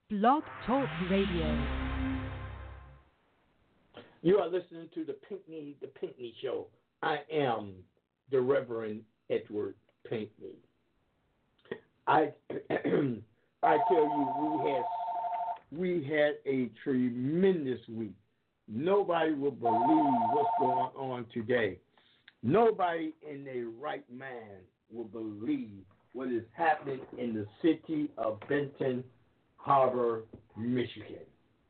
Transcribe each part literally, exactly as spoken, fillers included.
Blog Talk Radio. You are listening to the Pinkney, the Pinkney Show. I am the Reverend Edward Pinkney. I I tell you, we had we had a tremendous week. Nobody will believe what's going on today. Nobody in their right mind will believe what is happening in the city of Benton Harbor, Michigan.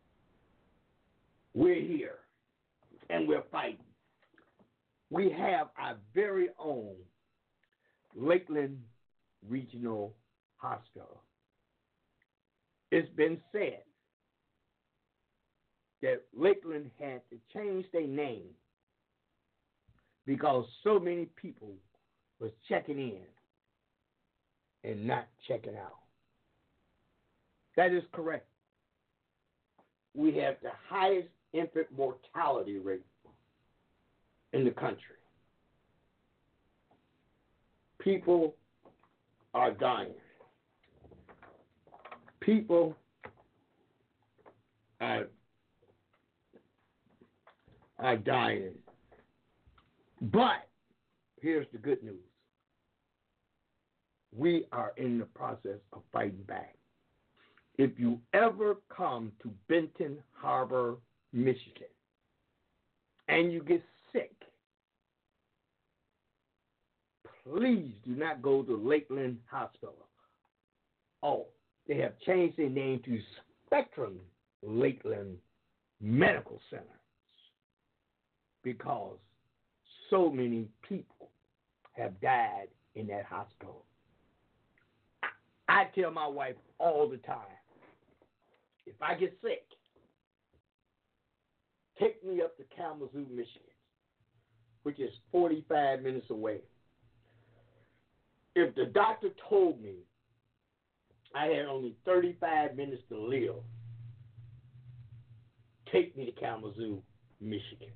We're here, and we're fighting. We have our very own Lakeland Regional Hospital. It's been said that Lakeland had to change their name because so many people was checking in and not checking out. That is correct. We have the highest infant mortality rate in the country. People are dying. People are, are dying. But here's the good news. We are in the process of fighting back. If you ever come to Benton Harbor, Michigan, and you get sick, please do not go to Lakeland Hospital. Oh, they have changed their name to Spectrum Lakeland Medical Center because so many people have died in that hospital. I tell my wife all the time, if I get sick, take me up to Kalamazoo, Michigan, which is forty-five minutes away. If the doctor told me I had only thirty-five minutes to live, take me to Kalamazoo, Michigan.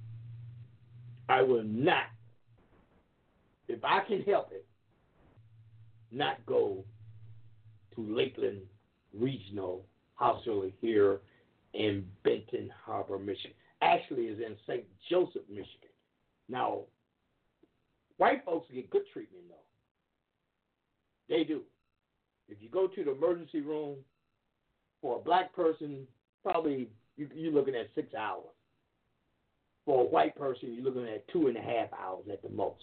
I will not, if I can help it, not go to Lakeland Regional Hospital here in Benton Harbor, Michigan. Actually, it's in Saint Joseph, Michigan. Now, white folks get good treatment, though. They do. If you go to the emergency room for a black person, probably you, you're looking at six hours. For a white person, you're looking at two and a half hours at the most,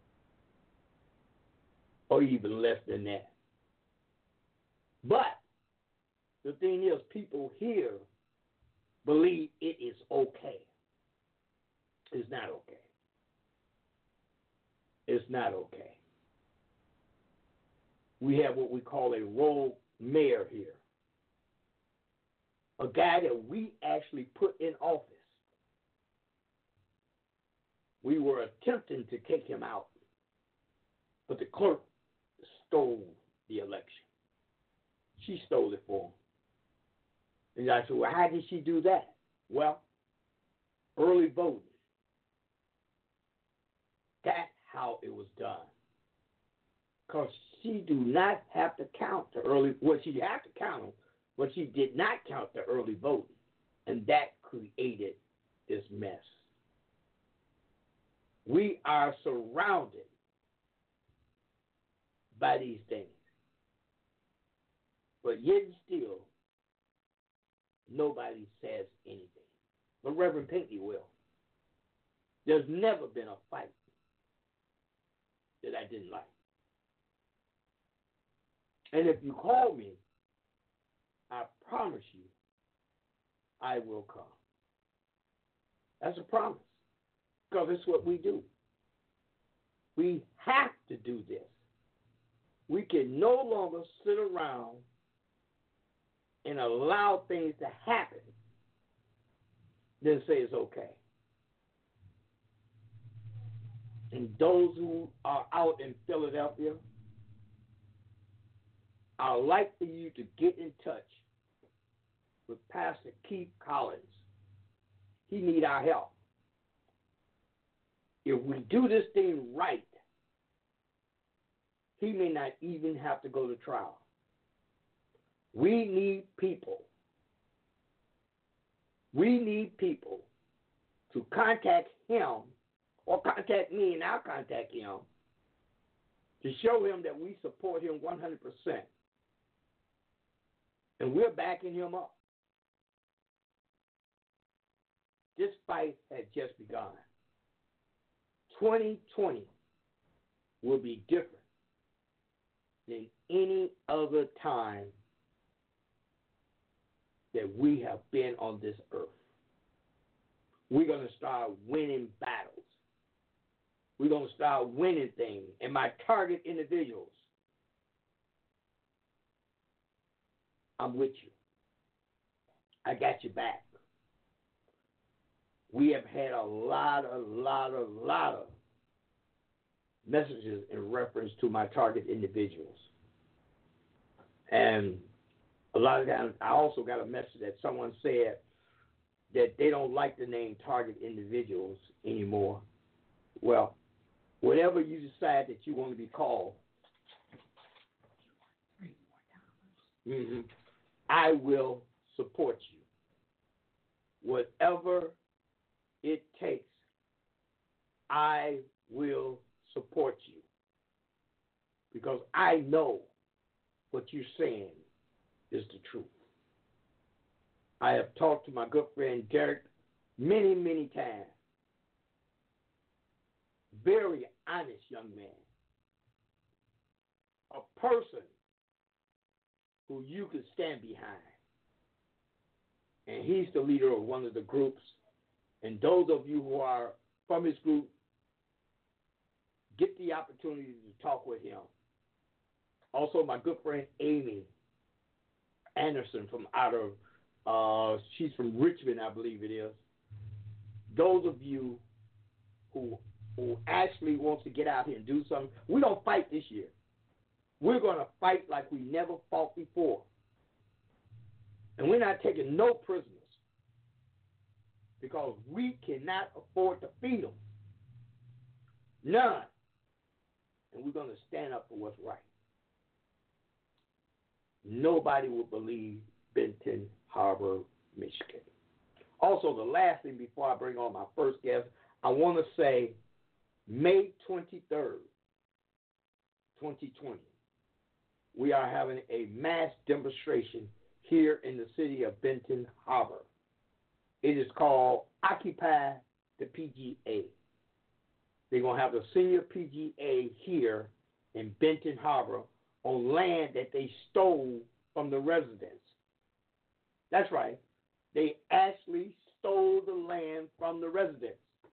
or even less than that. But the thing is, people here believe it is okay. It's not okay. It's not okay. We have what we call a rogue mayor here, a guy that we actually put in office. We were attempting to kick him out, but the clerk stole the election. She stole it for him. And I said, well, how did she do that? Well, early voting. That's how it was done. Because she do not have to count the early, well, she had to count them, but she did not count the early voting. And that created this mess. We are surrounded by these things. But yet and still, nobody says anything. But Reverend Pinckney will. There's never been a fight that I didn't like. And if you call me, I promise you, I will come. That's a promise. Because it's what we do. We have to do this. We can no longer sit around and allow things to happen, then say it's okay. And those who are out in Philadelphia, I would like for you to get in touch with Pastor Keith Collins. He needs our help. If we do this thing right, he may not even have to go to trial. We need people. We need people to contact him or contact me and I'll contact him to show him that we support him one hundred percent. And we're backing him up. This fight had just begun. twenty twenty will be different than any other time that we have been on this earth. We're going to start winning battles. We're going to start winning things. And my target individuals, I'm with you. I got your back. We have had a lot, a lot, a lot of messages in reference to my target individuals. And a lot of times, I also got a message that someone said that they don't like the name target individuals anymore. Well, whatever you decide that you want to be called, mm-hmm, I will support you. Whatever it takes, I will support you. Because I know what you're saying is the truth. I have talked to my good friend Derek many, many times. Very honest young man. A person who you could stand behind. And he's the leader of one of the groups. And those of you who are from his group, get the opportunity to talk with him. Also, my good friend Amy Anderson from out of, uh, she's from Richmond, I believe it is. Those of you who who actually wants to get out here and do something, we don't fight this year. We're going to fight like we never fought before. And we're not taking no prisoners because we cannot afford to feed them. None. And we're going to stand up for what's right. Nobody will believe Benton Harbor, Michigan. Also, the last thing before I bring on my first guest, I want to say May twenty-third, twenty twenty, we are having a mass demonstration here in the city of Benton Harbor. It is called Occupy the P G A. They're going to have the senior P G A here in Benton Harbor on land that they stole from the residents. That's right. They actually stole the land from the residents.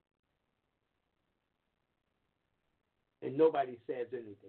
And nobody says anything.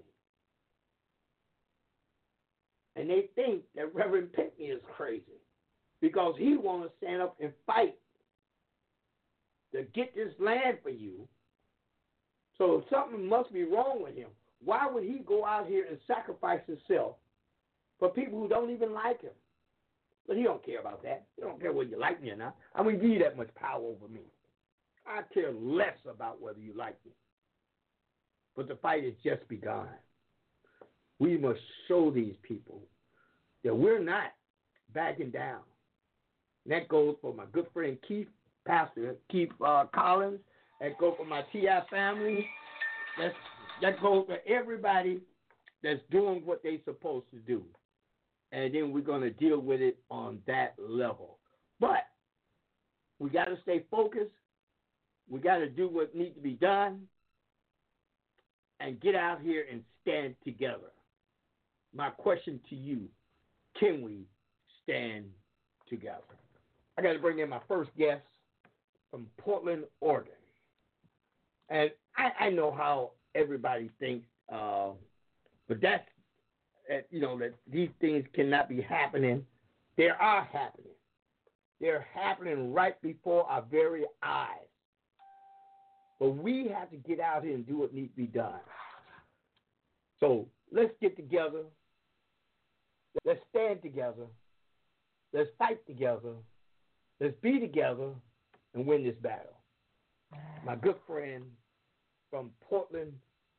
And they think that Reverend Pinkney is crazy because he wants to stand up and fight to get this land for you. So something must be wrong with him. Why would he go out here and sacrifice himself for people who don't even like him? But he don't care about that. He don't care whether you like me or not. I wouldn't give you that much power over me. I care less about whether you like me. But the fight has just begun. We must show these people that we're not backing down. And that goes for my good friend Keith, Pastor Keith uh, Collins. That goes for my T I family. That's, that goes for everybody that's doing what they're supposed to do. And then we're going to deal with it on that level. But we got to stay focused. We got to do what needs to be done and get out here and stand together. My question to you, can we stand together? I got to bring in my first guest from Portland, Oregon. And I, I know how everybody thinks, uh, but that's, uh, you know, that these things cannot be happening. They are happening. They're happening right before our very eyes. But we have to get out here and do what needs to be done. So let's get together. Let's stand together. Let's fight together. Let's be together and win this battle. My good friend from Portland,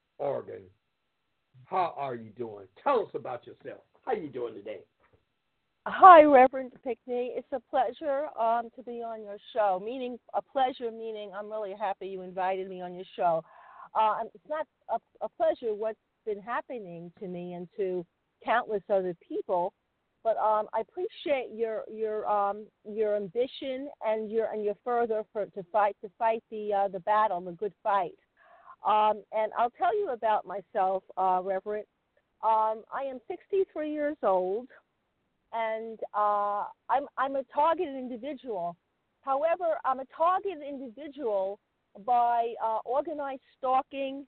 Oregon, how are you doing? Tell us about yourself. How are you doing today? Hi, Reverend Pickney. It's a pleasure um, to be on your show. Meaning, a pleasure meaning I'm really happy you invited me on your show. Uh, it's not a, a pleasure what's been happening to me and to countless other people, but um, I appreciate your your um, your ambition and your and your further for to fight to fight the uh, the battle, the good fight. Um, and I'll tell you about myself, uh, Reverend. Um, I am sixty-three years old, and uh, I'm I'm a targeted individual. However, I'm a targeted individual by uh, organized stalking,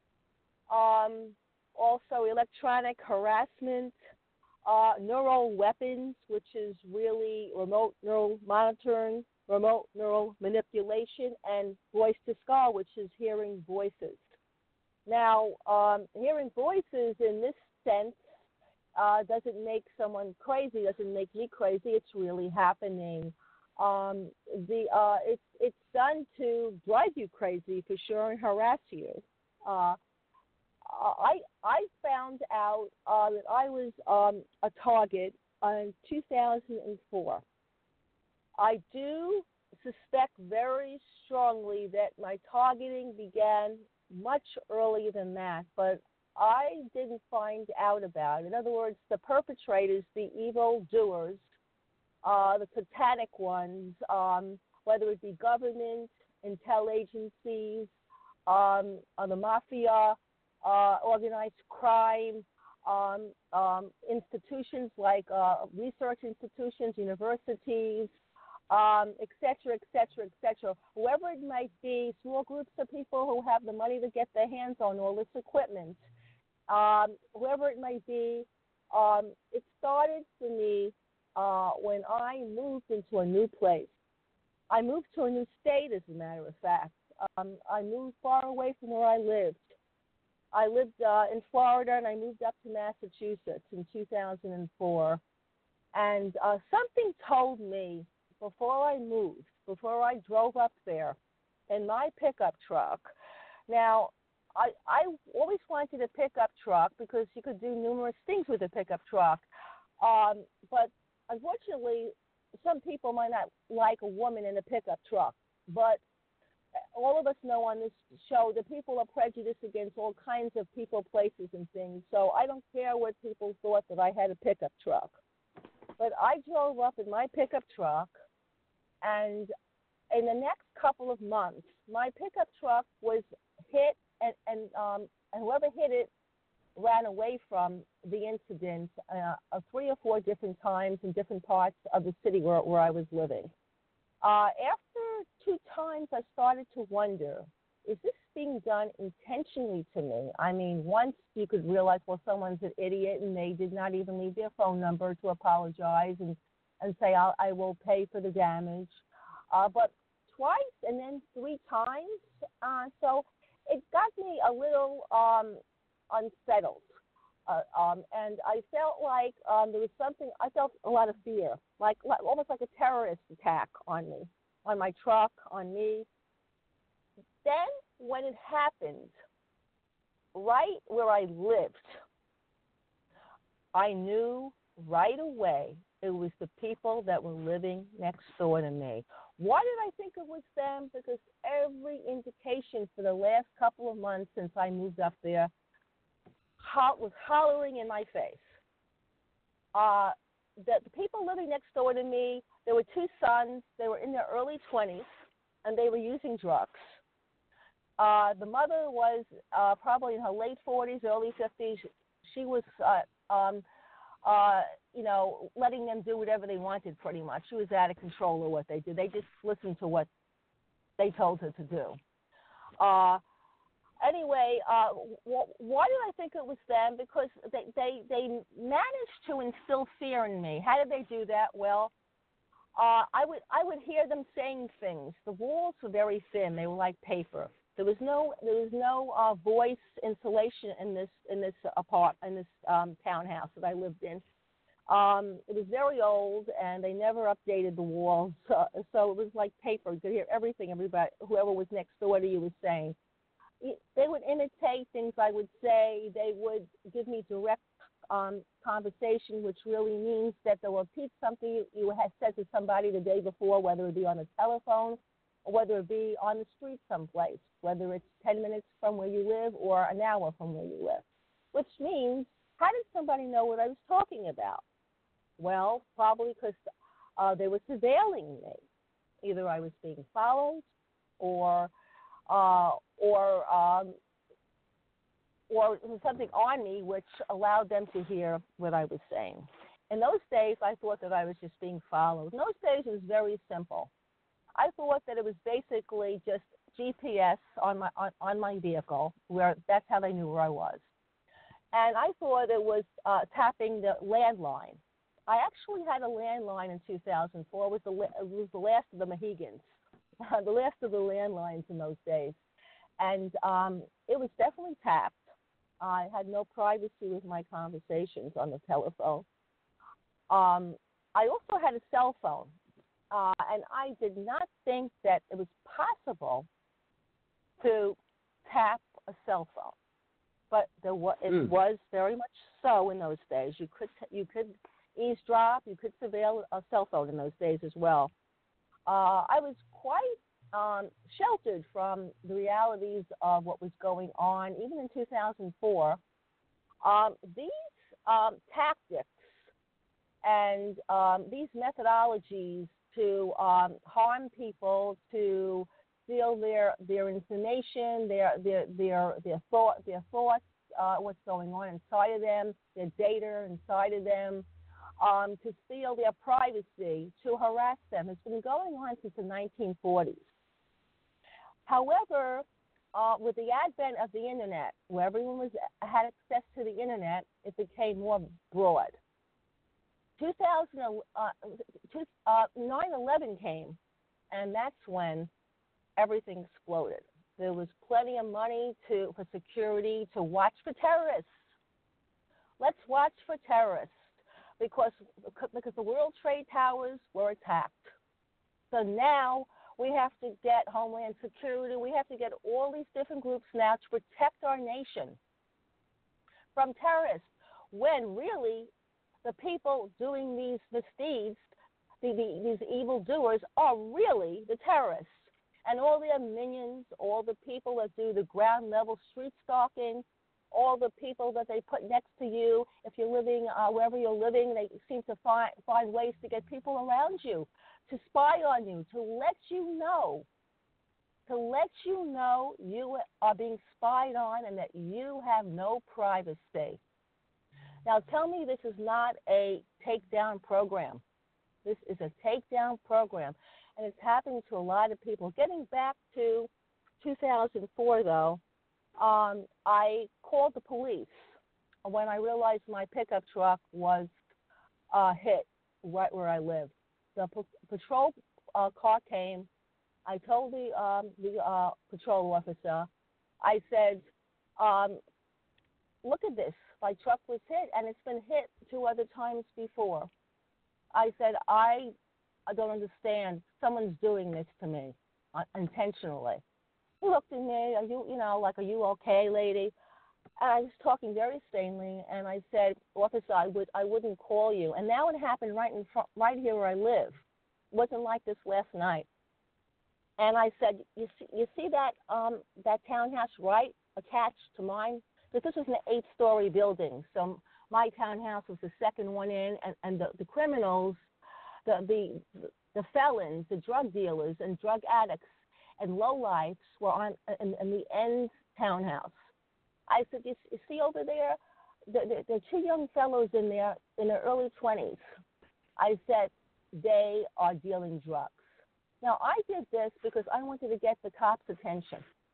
um, also electronic harassment, uh, neural weapons, which is really remote neural monitoring, remote neural manipulation, and voice to skull, which is hearing voices. Now, um, hearing voices in this sense uh, doesn't make someone crazy, doesn't make me crazy. It's really happening. Um, the uh, it's it's done to drive you crazy for sure and harass you. Uh, I I found out uh, that I was um, a target in two thousand four. I do suspect very strongly that my targeting began much earlier than that, but I didn't find out about it. In other words, the perpetrators, the evil doers, uh, the satanic ones, um, whether it be government, intel agencies, um, uh, the mafia, uh, organized crime, um, um, institutions like uh, research institutions, universities, um, et cetera, et cetera, et cetera. Whoever it might be, small groups of people who have the money to get their hands on all this equipment, um, whoever it might be, um, it started for me uh, when I moved into a new place. I moved to a new state, as a matter of fact. Um, I moved far away from where I lived. I lived uh, in Florida, and I moved up to Massachusetts in two thousand four. And uh, something told me before I moved, before I drove up there in my pickup truck. Now, I, I always wanted a pickup truck because you could do numerous things with a pickup truck. Um, but unfortunately, some people might not like a woman in a pickup truck. But all of us know on this show that people are prejudiced against all kinds of people, places, and things. So I don't care what people thought that I had a pickup truck. But I drove up in my pickup truck, and in the next couple of months, my pickup truck was hit, and, and, um, and whoever hit it ran away from the incident uh, three or four different times in different parts of the city where, where I was living. Uh, after two times, I started to wonder, is this being done intentionally to me? I mean, once you could realize, well, someone's an idiot, and they did not even leave their phone number to apologize and, and say, I'll, I will pay for the damage. Uh, but twice and then three times, uh, so it got me a little um, unsettled. Uh, um, and I felt like um, there was something, I felt a lot of fear, like, like almost like a terrorist attack on me, on my truck, on me. Then when it happened, right where I lived, I knew right away it was the people that were living next door to me. Why did I think it was them? Because every indication for the last couple of months since I moved up there was hollering in my face. Uh, the, the people living next door to me, there were two sons. They were in their early twenties, and they were using drugs. Uh, the mother was uh, probably in her late forties, early fifties. She was, uh, um, uh, you know, letting them do whatever they wanted pretty much. She was out of control of what they did. They just listened to what they told her to do. Uh, anyway, uh, wh- why did I think it was them? Because they, they, they managed to instill fear in me. How did they do that? Well, uh, I would I would hear them saying things. The walls were very thin. They were like paper. There was no there was no uh, voice insulation in this in this apart in this um, townhouse that I lived in. Um, it was very old, and they never updated the walls, so, so it was like paper. You could hear everything everybody whoever was next door to you was saying. They would imitate things I would say. They would give me direct um, conversation, which really means that they'll repeat something you, you had said to somebody the day before, whether it be on the telephone or whether it be on the street someplace, whether it's ten minutes from where you live or an hour from where you live, which means, how did somebody know what I was talking about? Well, probably because uh, they were surveilling me. Either I was being followed or uh, or um, or there was something on me which allowed them to hear what I was saying. In those days, I thought that I was just being followed. In those days, it was very simple. I thought that it was basically just G P S on my on, on my vehicle, where that's how they knew where I was. And I thought it was uh, tapping the landline. I actually had a landline in two thousand four. It was the, it was the last of the Mohegans, the last of the landlines in those days. And um, it was definitely tapped. I had no privacy with my conversations on the telephone. Um, I also had a cell phone, uh, and I did not think that it was possible to tap a cell phone. But there was, it mm. was very much so in those days. You could you could eavesdrop, you could surveil a cell phone in those days as well. Uh, I was quite um, sheltered from the realities of what was going on, even in two thousand four. Um, these um, tactics and um, these methodologies to um, harm people, to steal their their information, their their their their thought their thoughts, uh, what's going on inside of them, their data inside of them, um, to steal their privacy, to harass them, has been going on since the nineteen forties. However, uh, with the advent of the internet, where everyone was had access to the internet, it became more broad. two thousand, uh, uh, nine eleven came, and that's when everything exploded. There was plenty of money to for security to watch for terrorists. Let's watch for terrorists because because the World Trade Towers were attacked. So now we have to get Homeland Security. We have to get all these different groups now to protect our nation from terrorists. When really the people doing these misdeeds, the, the, these evildoers, are really the terrorists. And all their minions, all the people that do the ground level street stalking, all the people that they put next to you, if you're living uh, wherever you're living, they seem to find find ways to get people around you, to spy on you, to let you know, to let you know you are being spied on and that you have no privacy. Now tell me this is not a takedown program. This is a takedown program. And it's happening to a lot of people. Getting back to two thousand four, though, um, I called the police when I realized my pickup truck was uh, hit right where I lived. The p- patrol uh, car came. I told the um, the uh, patrol officer, I said, um, look at this. My truck was hit, and it's been hit two other times before. I said, I I don't understand. Someone's doing this to me uh, intentionally. He looked at me. Are you, you know, like, are you okay, lady? And I was talking very sanely, and I said, officer, I would, I wouldn't call you. And now it happened right in front, right here where I live. It wasn't like this last night. And I said, you see, you see that um, that townhouse right attached to mine? Because this was an eight-story building, so my townhouse was the second one in, and, and the, the criminals. The, the the felons, the drug dealers, and drug addicts and lowlifes were on in, in the end townhouse. I said, you, you see over there, the, the, the two young fellows in there in their early twenties. I said, they are dealing drugs. Now, I did this because I wanted to get the cops' attention.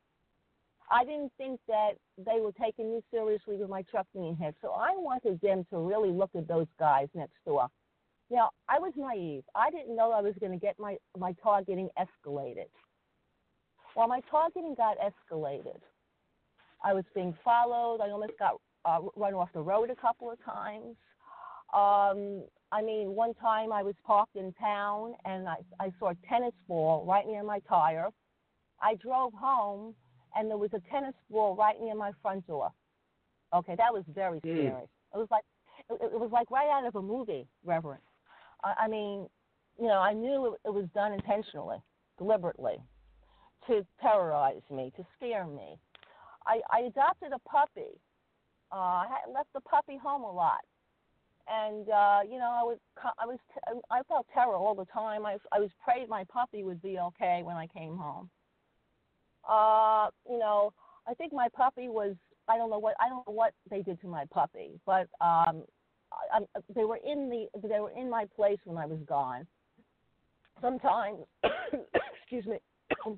I didn't think that they were taking me seriously with my truck being hit, so I wanted them to really look at those guys next door. Now, I was naive. I didn't know I was going to get my, my targeting escalated. Well, my targeting got escalated. I was being followed. I almost got uh, run off the road a couple of times. Um, I mean, one time I was parked in town, and I, I saw a tennis ball right near my tire. I drove home, and there was a tennis ball right near my front door. Okay, that was very scary. Mm. It was like it, it was like right out of a movie, Reverend. I, I mean, you know, I knew it, it was done intentionally, deliberately, to terrorize me, to scare me. I, I adopted a puppy. Uh, I had left the puppy home a lot, and uh, you know, I was, I was, I felt terror all the time. I, I was prayed my puppy would be okay when I came home. Uh, you know, I think my puppy was. I don't know what I don't know what they did to my puppy, but um, I, I, they were in the they were in my place when I was gone. Sometimes, excuse me.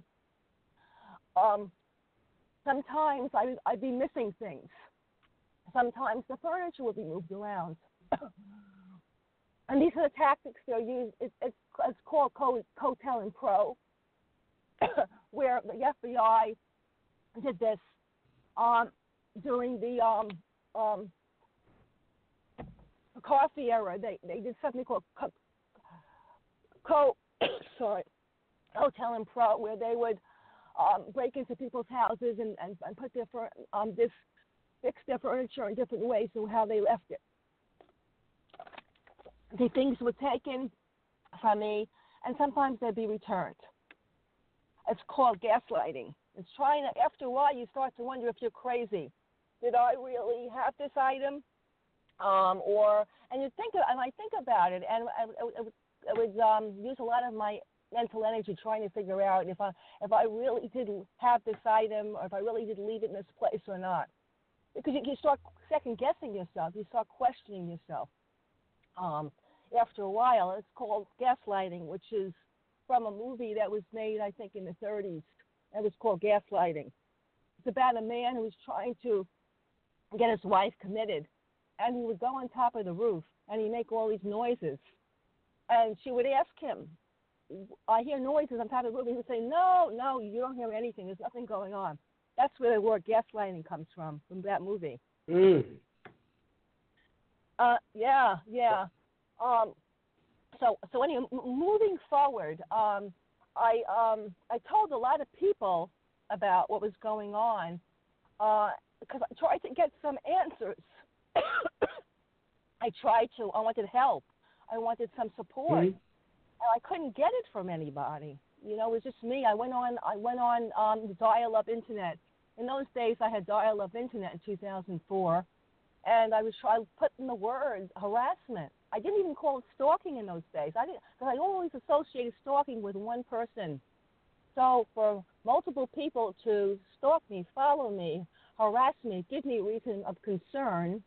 um, sometimes I I'd be missing things. Sometimes the furniture would be moved around, and these are the tactics they're used. It, it's it's called co- COINTELPRO, where the F B I did this. Um, during the um, um, coffee era, they, they did something called co, co sorry, COINTELPRO, where they would um, break into people's houses and, and, and put their um, this fix their furniture in different ways to how they left it. The things were taken from me, and sometimes they'd be returned. It's called gaslighting. It's trying to, after a while, you start to wonder if you're crazy. Did I really have this item? Um, or, and you think, and I think about it, and I, I, I would um, use a lot of my mental energy trying to figure out if I, if I really did have this item, or if I really did leave it in this place or not. Because you, you start second guessing yourself, you start questioning yourself. Um, after a while, it's called gaslighting, which is from a movie that was made, I think, in the thirties. It was called Gaslighting. It's about a man who was trying to get his wife committed, and he would go on top of the roof, and he'd make all these noises. And she would ask him, I hear noises on top of the roof. He would say, no, no, you don't hear anything. There's nothing going on. That's where the word gaslighting comes from, from that movie. Mm. Uh, yeah, yeah. Um, so, so anyway, m- moving forward, um, I um I told a lot of people about what was going on uh, because I tried to get some answers. I tried to. I wanted help. I wanted some support, Mm-hmm. and I couldn't get it from anybody. You know, it was just me. I went on. I went on um, dial-up internet. In those days, I had dial-up internet in two thousand four, and I was trying to put in the word harassment. I didn't even call it stalking in those days. I didn't, because I always associated stalking with one person. So for multiple people to stalk me, follow me, harass me, give me a reason of concern,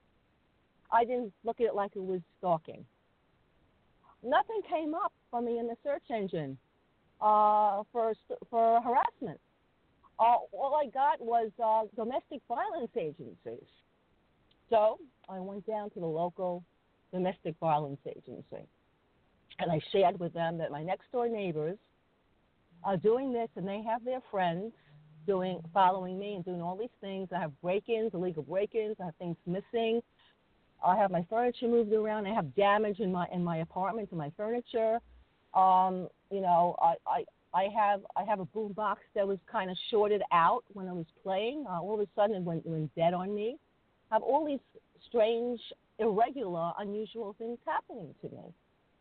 I didn't look at it like it was stalking. Nothing came up for me in the search engine uh, for for harassment. Uh, all I got was uh, domestic violence agencies. So I went down to the local domestic violence agency, and I shared with them that my next door neighbors are doing this, and they have their friends doing, following me and doing all these things. I have break-ins, illegal break-ins. I have things missing. I have my furniture moved around. I have damage in my in my apartment to my furniture. Um, you know, I, I I have I have a boom box that was kind of shorted out when I was playing. Uh, all of a sudden, it went, it went dead on me. I have all these strange, irregular, unusual things happening to me.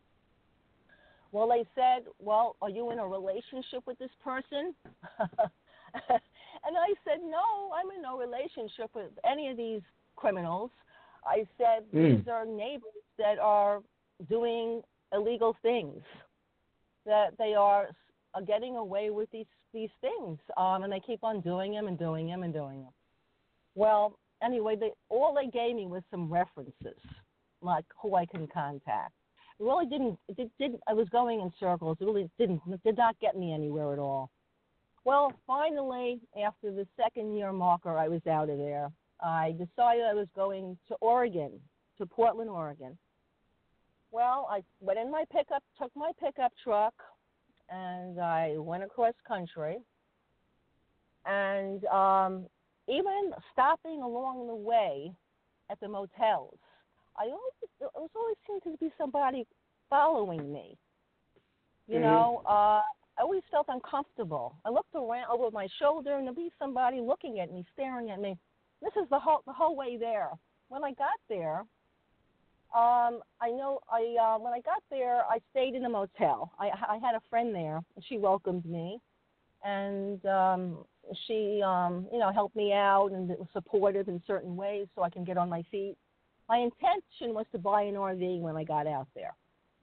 Well, they said, well, are you in a relationship with this person? And I said, no, I'm in no relationship with any of these criminals. I said, Mm. these are neighbors that are doing illegal things, that they are, are getting away with these, these things, um, and they keep on doing them and doing them and doing them. Well, anyway, they, all they gave me was some references, like who I can contact. It really didn't, it didn't, I was going in circles. It really didn't, it did not get me anywhere at all. Well, finally, after the second year marker, I was out of there. I decided I was going to Oregon, to Portland, Oregon. Well, I went in my pickup, took my pickup truck, and I went across country. And um, even stopping along the way at the motels, I always, there was always seemed to be somebody following me. You Mm-hmm. know, uh, I always felt uncomfortable. I looked around over my shoulder, and there'd be somebody looking at me, staring at me. This is the whole the whole way there. When I got there, Um, I know. I uh, when I got there, I stayed in a motel. I, I had a friend there, and she welcomed me, and um, she, um, you know, helped me out and was supportive in certain ways so I can get on my feet. My intention was to buy an R V when I got out there.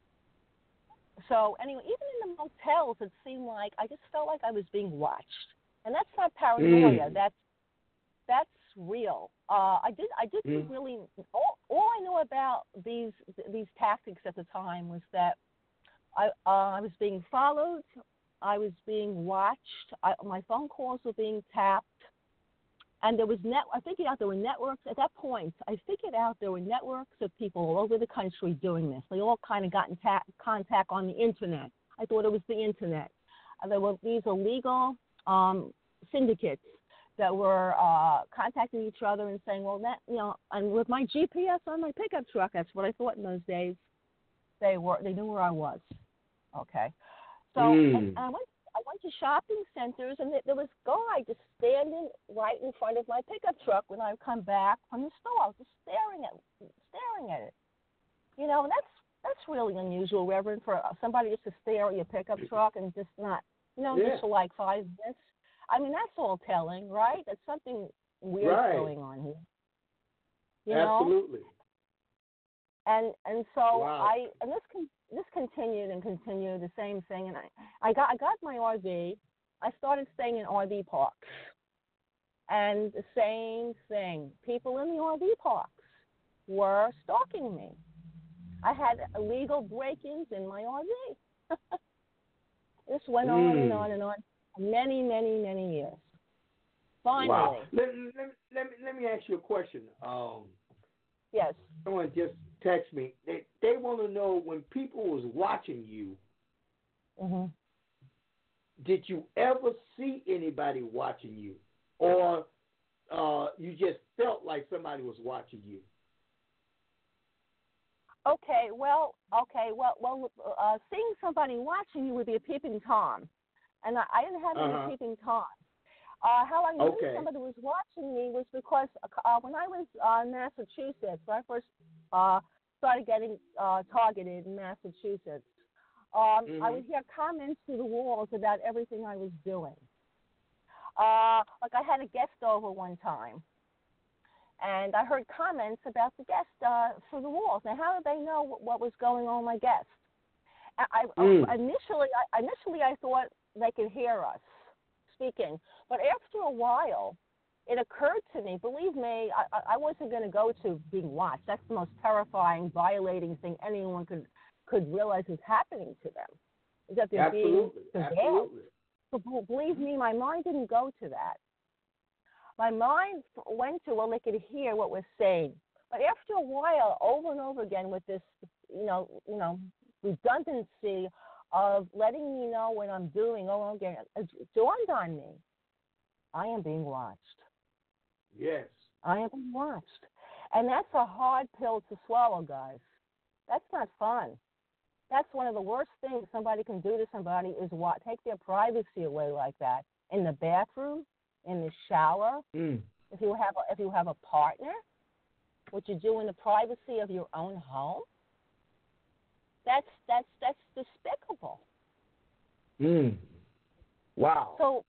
So anyway, even in the motels, it seemed like I just felt like I was being watched, and that's not paranoia. Mm. That's that's real. Uh, I did I didn't Mm. really all, all I knew about these these tactics at the time was that I uh, I was being followed, I was being watched, I, my phone calls were being tapped, and there was net. I figured out there were networks at that point. I figured out there were networks of people all over the country doing this. They all kind of got in ta- contact on the internet. I thought it was the internet. And there were these illegal um, syndicates that were uh, contacting each other and saying, well, that, you know, and with my G P S on my pickup truck, that's what I thought in those days. They were, they knew where I was. Okay. So Mm. and, and I went, I went to shopping centers, and there was a guy just standing right in front of my pickup truck when I would come back from the store. I was just staring at, staring at it. You know, and that's that's really unusual, Reverend, for somebody just to stare at your pickup truck and just not, you know, Yeah. just for like five minutes. I mean, that's all telling, right? That's something weird Right. going on here. You know? Absolutely. And and so Wow. I and this con- this continued and continued the same thing, and I, I got I got my R V. I started staying in R V parks, and the same thing. People in the R V parks were stalking me. I had illegal break-ins in my R V. This went on and Mm. on and on, many, many, many years. Finally, Wow. Let, let, let, me, let me ask you a question. Um, yes. Someone just text me. They they want to know, when people was watching you, Mm-hmm. did you ever see anybody watching you, or uh, you just felt like somebody was watching you? Okay, well, okay, well, well, uh, seeing somebody watching you would be a peeping Tom, and I, I didn't have Uh-huh. any peeping Toms. Uh, how I knew Okay. somebody was watching me was because uh, when I was uh, in Massachusetts, when I first uh, started getting uh, targeted in Massachusetts, um, Mhm. I would hear comments through the walls about everything I was doing. Uh, like I had a guest over one time, and I heard comments about the guest uh, through the walls. Now, how did they know what, what was going on with my guest? I, I Mm. initially, I, initially, I thought they could hear us speaking, but after a while, it occurred to me. Believe me, I, I wasn't going to go to being watched. That's the most terrifying, violating thing anyone could could realize is happening to them. Is that they're Absolutely. being surveilled. Absolutely. But believe me, my mind didn't go to that. My mind went to, well, they could hear what we're saying. But after a while, over and over again, with this, you know, you know, redundancy of letting me know what I'm doing over and over again, it dawned on me, I am being watched. Yes. I am being watched. And that's a hard pill to swallow, guys. That's not fun. That's one of the worst things somebody can do to somebody is what take their privacy away like that. In the bathroom, in the shower, Mm. if you have a, if you have a partner, what you do in the privacy of your own home, that's that's that's despicable. Mm. Wow. So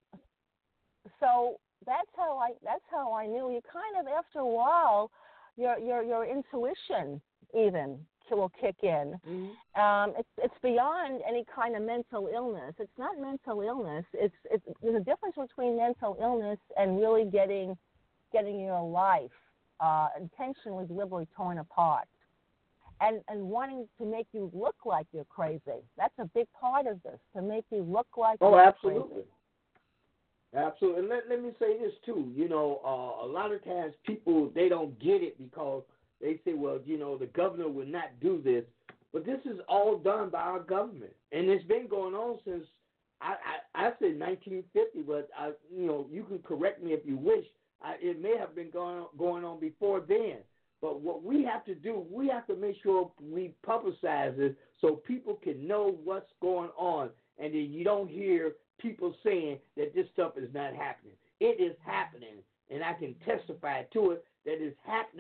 so that's how I that's how I knew. You kind of, after a while, your your your intuition even will kick in. Mm-hmm. Um, it's it's beyond any kind of mental illness. It's not mental illness. It's it's there's a difference between mental illness and really getting getting your life uh, intentionally, deliberately torn apart, and and wanting to make you look like you're crazy. That's a big part of this, to make you look like Oh, you're absolutely. crazy. Absolutely. And let, let me say this, too. You know, uh, a lot of times people, they don't get it because they say, well, you know, the governor would not do this. But this is all done by our government. And it's been going on since, I, I, I said nineteen fifty, but, I, you know, you can correct me if you wish. I, it may have been going on, going on before then. But what we have to do, we have to make sure we publicize it so people can know what's going on. And then you don't hear people saying that this stuff is not happening. It is happening. And I can testify to it that it's happening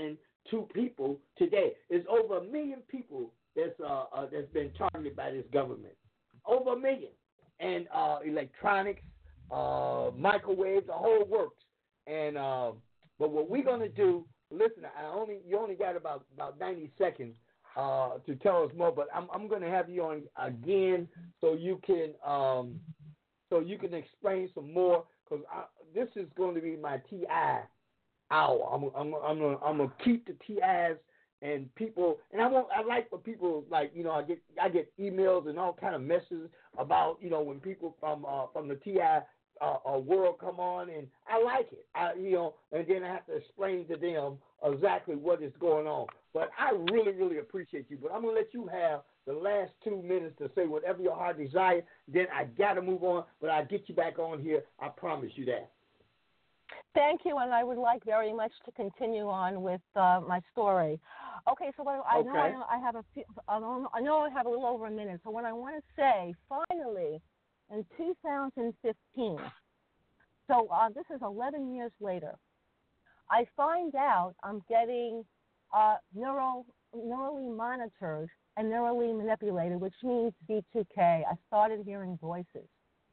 to people today. There's over a million people that's uh, uh, that's been targeted by this government. Over a million. And uh, electronics, uh, microwaves, the whole works. And uh, but what we're gonna do? Listen, I only you only got about about ninety seconds uh, to tell us more. But I'm I'm gonna have you on again so you can um, so you can explain some more because this is going to be my T I hour. I'm I'm I'm gonna, I'm gonna keep the T Is and people, and I want I like for people like you know I get I get emails and all kind of messages about you know when people from uh, from the T I uh, uh, world come on, and I like it. I you know, and then I have to explain to them exactly what is going on. But I really really appreciate you. But I'm gonna let you have the last two minutes to say whatever your heart desires. Then I gotta move on, but I'll get you back on here. I promise you that. Thank you, and I would like very much to continue on with uh, my story. Okay, so what I, okay. know I, know I have a few, I know I know I have a little over a minute. So what I want to say, finally, in two thousand fifteen, so uh, this is eleven years later, I find out I'm getting uh, neural, neurally monitored and neurally manipulated, which means V two K. I started hearing voices.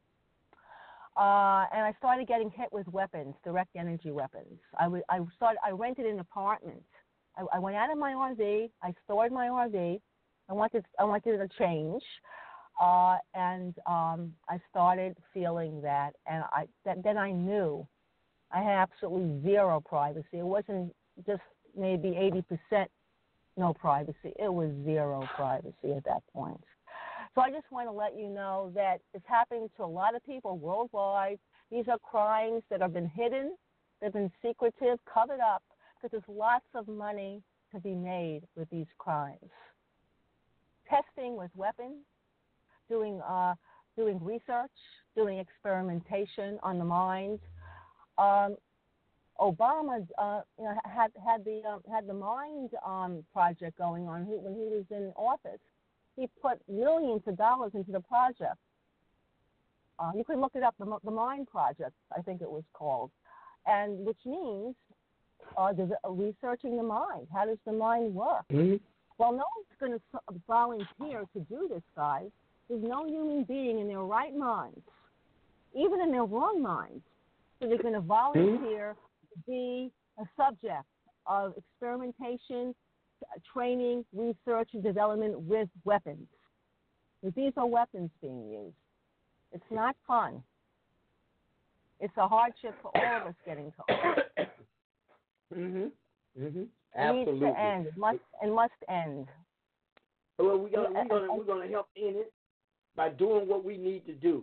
Uh, and I started getting hit with weapons, direct energy weapons. I, w- I, started, I rented an apartment. I, I went out of my R V. I stored my R V. I wanted, I wanted a change. Uh, and um, I started feeling that. And I, that, then I knew I had absolutely zero privacy. It wasn't just maybe eighty percent no privacy. It was zero privacy at that point. So I just want to let you know that it's happening to a lot of people worldwide. These are crimes that have been hidden, they've been secretive, covered up, because there's lots of money to be made with these crimes. Testing with weapons, doing uh, doing research, doing experimentation on the mind. Um, Obama uh, you know, had had the um, had the Mind um, project going on when he was in office. He put millions of dollars into the project. Uh, you can look it up, the, the Mind Project, I think it was called, and which means uh, the, uh, researching the mind. How does the mind work? Mm-hmm. Well, no one's going to volunteer to do this, guys. There's no human being in their right minds, even in their wrong minds, so they're going to volunteer mm-hmm. to be a subject of experimentation, training, research, and development with weapons. But these are weapons being used. It's not fun. It's a hardship for all of us getting told. mhm. Mhm. It Absolutely. needs to end. It must. It must end. Well, we're gonna we're gonna we're gonna help in it by doing what we need to do.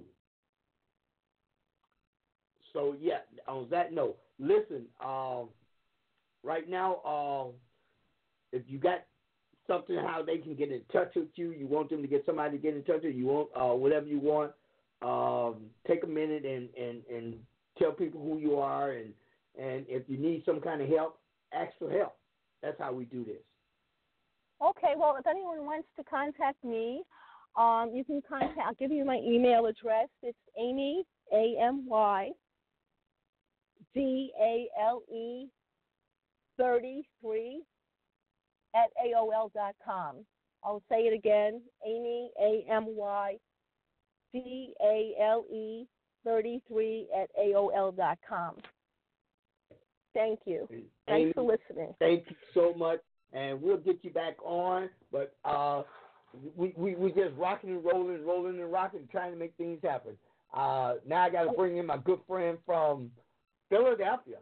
So yeah, on that note, listen. Um, right now, um. If you got something how they can get in touch with you, you want them to get somebody to get in touch with you, you want uh, whatever you want, um, take a minute and, and, and tell people who you are, and, and if you need some kind of help, ask for help. That's how we do this. Okay, well, if anyone wants to contact me, um, you can contact, I'll give you my email address. It's Amy, A M Y, D A L E, thirty-three, at A O L dot com. I'll say it again, Amy, A M Y, D A L E, thirty-three, at A O L dot com. Thank you. Amy, Thanks for listening. Thank you so much, and we'll get you back on, but uh, we, we, we just rocking and rolling, rolling and rocking, trying to make things happen. Uh, now I got to bring in my good friend from Philadelphia.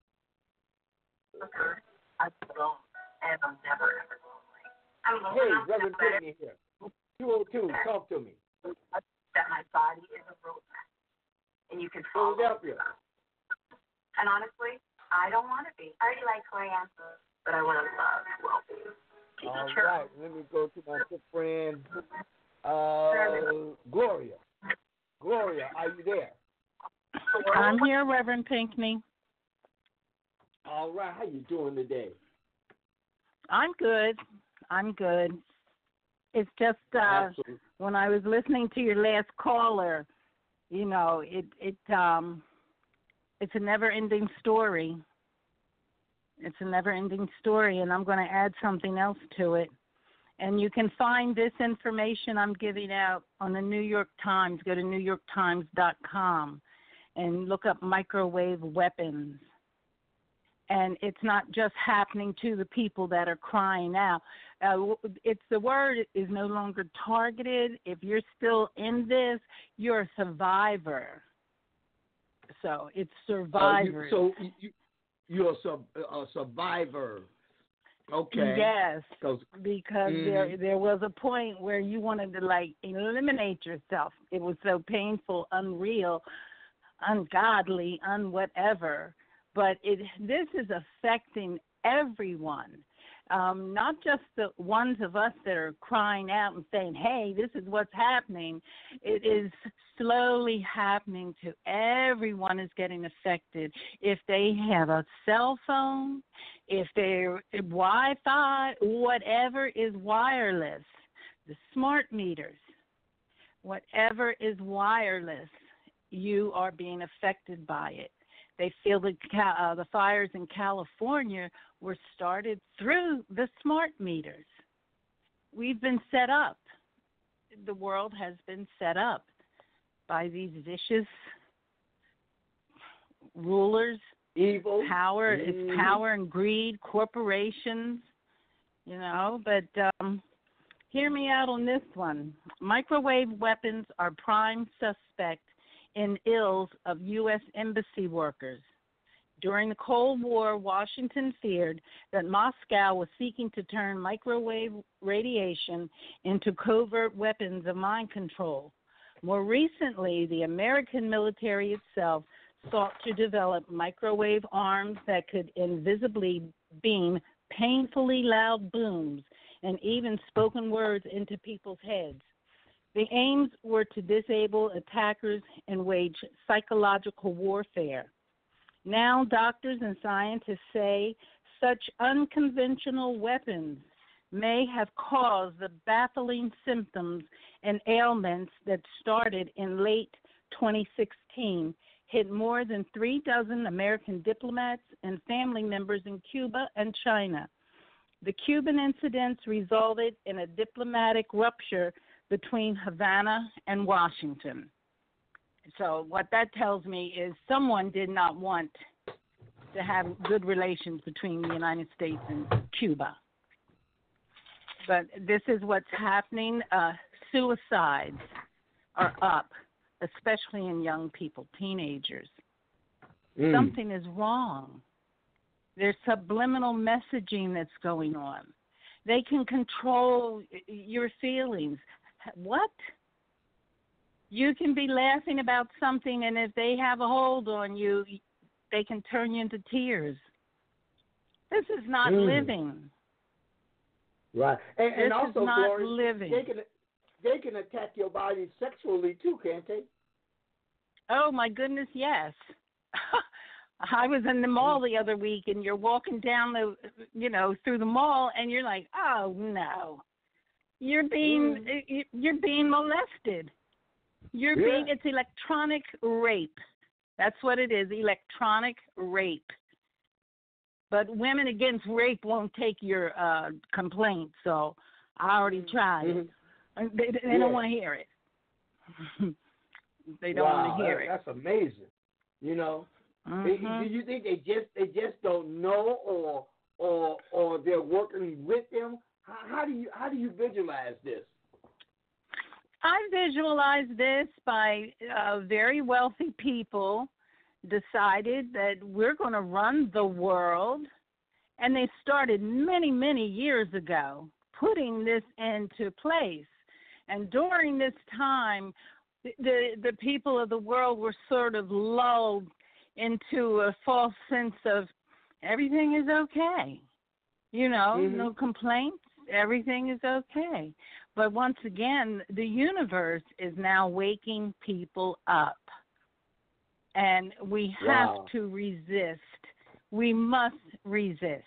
I don't. And I'm never ever lonely. I mean, hey, Reverend Pinkney here. two oh two, talk to me. That my body is a roadmap, and you can follow. Philadelphia. And honestly, I don't want to be. I already like who I am, but I want to love well-being. All right, let me go to my good friend, uh, Gloria. Gloria, are you there? I'm here, Reverend Pinkney. All right, how you doing today? I'm good. I'm good. It's just uh, when I was listening to your last caller, you know, it it um, it's a never-ending story. It's a never-ending story, and I'm going to add something else to it. And you can find this information I'm giving out on the New York Times. Go to new york times dot com and look up microwave weapons. And it's not just happening to the people that are crying out. Uh, it's the word is no longer targeted. If you're still in this, you're a survivor. So it's survivors. Uh, you, so you, you're a, sub, a survivor. Okay. Yes, because mm-hmm. there there was a point where you wanted to like eliminate yourself. It was so painful, unreal, ungodly, unwhatever. But it this is affecting everyone, um, not just the ones of us that are crying out and saying, "Hey, this is what's happening." It is slowly happening to everyone is getting affected. If they have a cell phone, if they're Wi-Fi, whatever is wireless, the smart meters, whatever is wireless, you are being affected by it. They feel the uh, the fires in California were started through the smart meters. We've been set up. The world has been set up by these vicious rulers. Evil. Power, mm. it's power and greed, corporations, you know. But um, hear me out on this one. Microwave weapons are prime suspect in ills of U S embassy workers. During the Cold War, Washington feared that Moscow was seeking to turn microwave radiation into covert weapons of mind control. More recently, the American military itself sought to develop microwave arms that could invisibly beam painfully loud booms and even spoken words into people's heads. The aims were to disable attackers and wage psychological warfare. Now, doctors and scientists say such unconventional weapons may have caused the baffling symptoms and ailments that started in late twenty sixteen, hit more than three dozen American diplomats and family members in Cuba and China. The Cuban incidents resulted in a diplomatic rupture between Havana and Washington. So what that tells me is someone did not want to have good relations between the United States and Cuba. But this is what's happening. Uh, suicides are up, especially in young people, teenagers. Mm. Something is wrong. There's subliminal messaging that's going on. They can control your feelings. What? You can be laughing about something, and if they have a hold on you, they can turn you into tears. This is not mm. living. Right. And, this and also, is not Florence, living. They can, they can attack your body sexually, too, can't they? Oh, my goodness, yes. I was in the mall the other week, and you're walking down the, you know, through the mall, and you're like, oh, no. You're being mm. you're being molested. You're yeah. being it's electronic rape. That's what it is, electronic rape. But Women Against Rape won't take your uh, complaint, so I already tried mm-hmm. it. They, they yeah. don't want to hear it. They don't wow, want to hear that, it. That's amazing. You know, mm-hmm. do you think they just they just don't know, or or or they're working with them? How, how do you how do you visualize this? I visualize this by uh, very wealthy people decided that we're going to run the world, and they started many, many years ago putting this into place. And during this time, the the people of the world were sort of lulled into a false sense of everything is okay. You know, mm-hmm. no complaints, everything is okay. But once again, the universe is now waking people up. And we have wow. to resist. We must resist.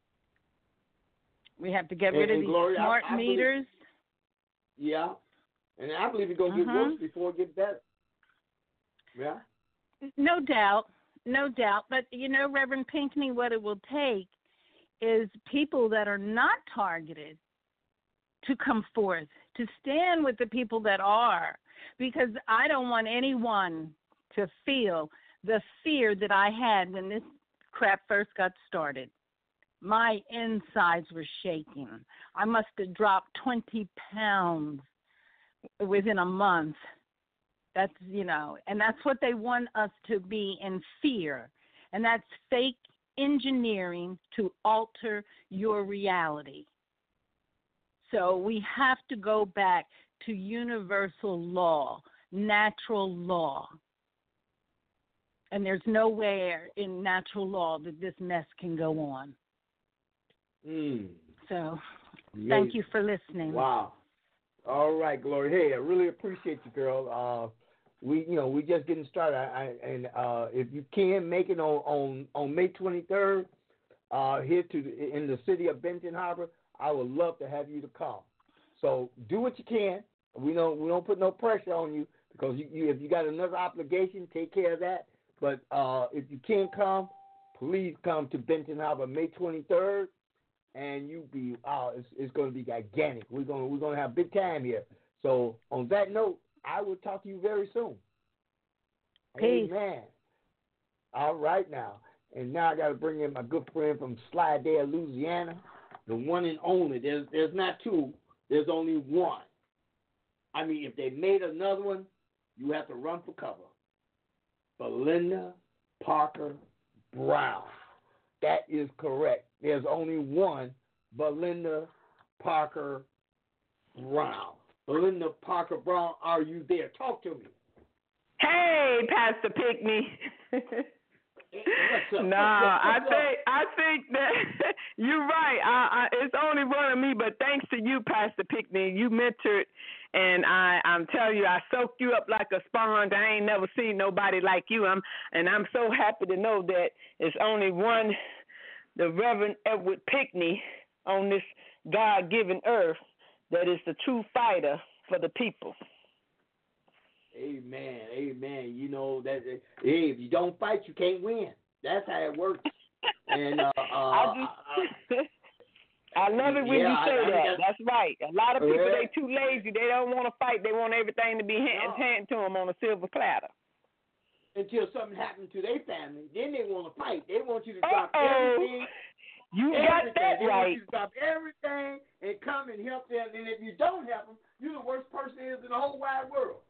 We have to get and, rid of and these Gloria, smart I, I meters. Believe, yeah. And I believe it's going to uh-huh. get worse before it gets better. Yeah? No doubt. No doubt. But, you know, Reverend Pinckney, what it will take is people that are not targeted to come forth, to stand with the people that are, because I don't want anyone to feel the fear that I had when this crap first got started. My insides were shaking. I must have dropped twenty pounds within a month. That's, you know, and that's what they want us to be, in fear. And that's fake engineering to alter your reality. So we have to go back to universal law, natural law. And there's nowhere in natural law that this mess can go on. Mm. So Amazing. Thank you for listening. Wow. All right, Glory. Hey, I really appreciate you, girl. Uh, we, you know, we just getting started. I, I, and uh, if you can make it on on, on May twenty-third, uh, here to the, in the city of Benton Harbor, I would love to have you to come. So do what you can. We don't we don't put no pressure on you, because you, you if you got another obligation, take care of that. But uh, if you can't come, please come to Benton Harbor May twenty-third, and you be oh, it's, it's going to be gigantic. We're going we're going to have a big time here. So on that note, I will talk to you very soon. Peace. Amen. All right now, and now I got to bring in my good friend from Slidell, Louisiana, the one and only. There's there's not two. There's only one. I mean, if they made another one, you have to run for cover. Belinda Parker Brown. That is correct. There's only one Belinda Parker Brown. Belinda Parker Brown, are you there? Talk to me. Hey, Pastor Pickney. What's up? No, I think I think that you're right. I, I, it's only one of me, but thanks to you, Pastor Pickney, you mentored, and I, I'm telling you, I soaked you up like a sponge. I ain't never seen nobody like you. I'm, and I'm so happy to know that it's only one, the Reverend Edward Pickney, on this God-given earth that is the true fighter for the people. Amen, amen. You know that hey, if you don't fight, you can't win. That's how it works. And uh, uh, I just, I love it when yeah, you say I, I that. got, That's right. A lot of people, yeah. they too lazy. They don't want to fight. They want everything to be handed No. hand to them on a silver platter. Until something happened to their family, then they want to fight. They want you to drop Uh-oh. everything. You everything. got that they right. want you to drop everything and come and help them. And if you don't help them, you're the worst person is in the whole wide world.